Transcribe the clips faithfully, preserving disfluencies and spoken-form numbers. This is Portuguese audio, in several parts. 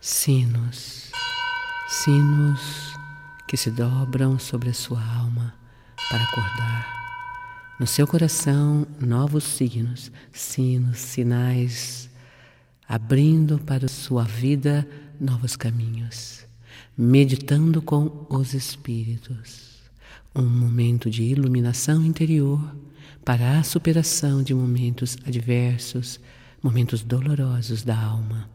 Sinos, sinos que se dobram sobre a sua alma para acordar. No seu coração, novos signos, sinos, sinais, abrindo para a sua vida novos caminhos, meditando com os espíritos. Um momento de iluminação interior para a superação de momentos adversos, momentos dolorosos da alma.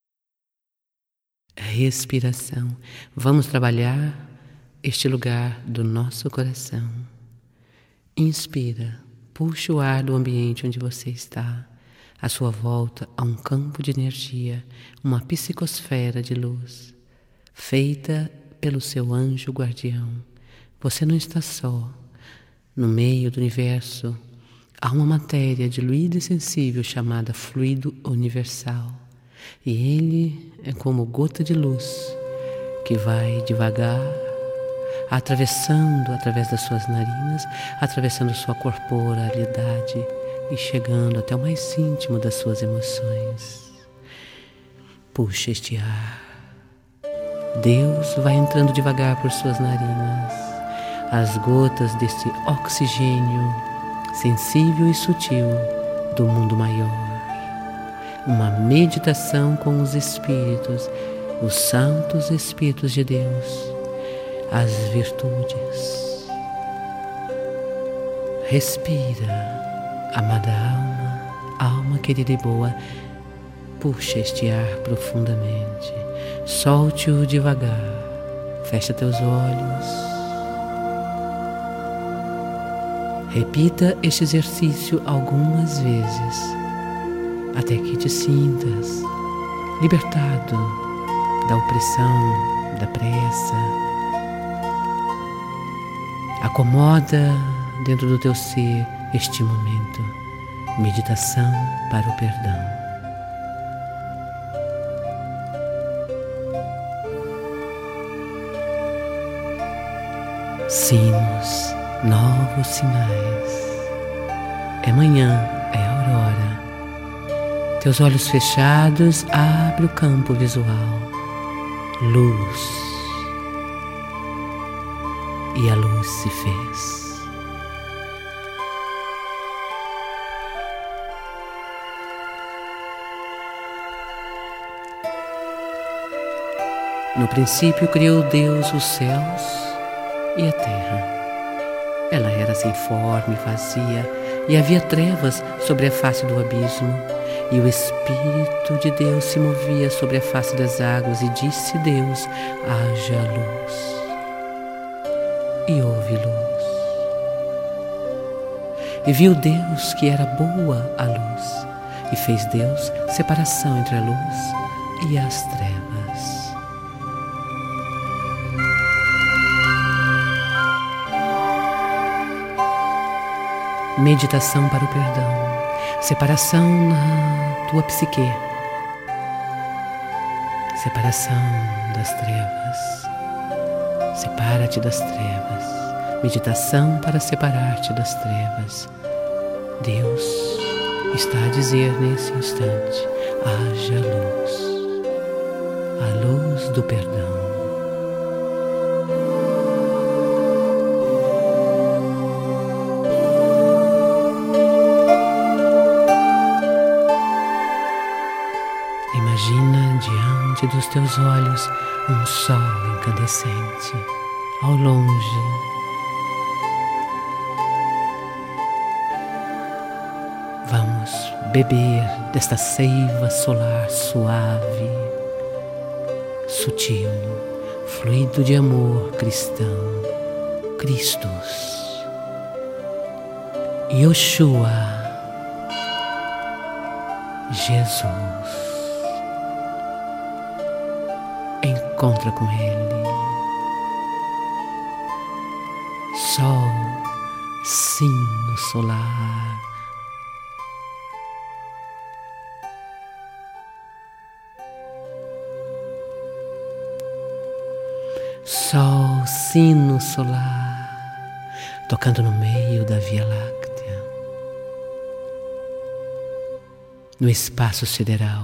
Respiração. Vamos trabalhar este lugar do nosso coração. Inspira, puxa o ar do ambiente onde você está. À sua volta há um campo de energia, uma psicosfera de luz, feita pelo seu anjo guardião. Você não está só. No meio do universo há uma matéria diluída e sensível chamada fluido universal. E ele é como gota de luz que vai devagar, atravessando através das suas narinas, atravessando sua corporalidade e chegando até o mais íntimo das suas emoções. Puxa este ar. Deus vai entrando devagar por suas narinas. As gotas desse oxigênio sensível e sutil do mundo maior. Uma meditação com os Espíritos, os Santos Espíritos de Deus, as virtudes. Respira, amada alma, alma querida e boa, puxa este ar profundamente, solte-o devagar, fecha teus olhos. Repita este exercício algumas vezes, até que te sintas libertado da opressão, da pressa. Acomoda dentro do teu ser este momento, meditação para o perdão. Sinos, novos sinais. É manhã, é aurora. Teus olhos fechados, abre o campo visual. Luz. E a luz se fez. No princípio criou Deus os céus e a terra. Ela era sem forma e vazia, e havia trevas sobre a face do abismo. E o Espírito de Deus se movia sobre a face das águas, e disse Deus: haja luz. E houve luz. E viu Deus que era boa a luz, e fez Deus separação entre a luz e as trevas. Meditação para o perdão. Separação na tua psique. Separação das trevas. Separa-te das trevas. Meditação para separar-te das trevas. Deus está a dizer nesse instante: haja luz. A luz do perdão. Imagina diante dos teus olhos um sol incandescente, ao longe. Vamos beber desta seiva solar suave, sutil, fluido de amor cristão, Cristos, Yoshua, Jesus. Encontra com Ele. Sol, sino solar. Sol, sino solar, tocando no meio da Via Láctea, no espaço sideral.